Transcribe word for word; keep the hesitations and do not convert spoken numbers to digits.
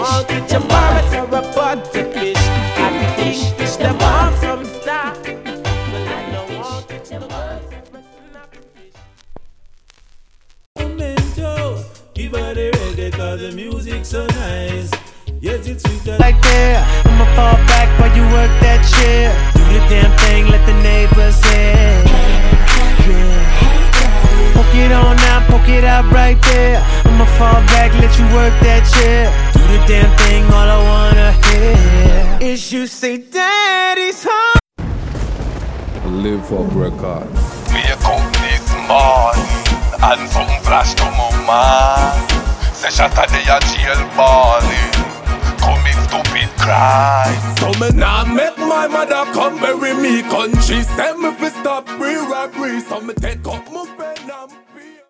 want it tomorrow, so a pot to fish. Happy fish, fish them off from start. Well, I don't want it tomorrow, so a snappy fish. Memento, give her the reggae cause the music's so nice. Yes, it's sweet like there. I'ma fall back while you work that chair. Do the damn thing, let the neighbors hear. Yeah. Poke it on out, poke it out right there. I'ma fall back, let you work that chair. Do the damn thing, all I wanna hear is you say daddy's home. Live for records. Wake up this morning and something flash to my mind. Say Saturday a jail balling, coming stupid cry. So me nah make my mother come bury me. Country send me fi stop free robbery. So me take up my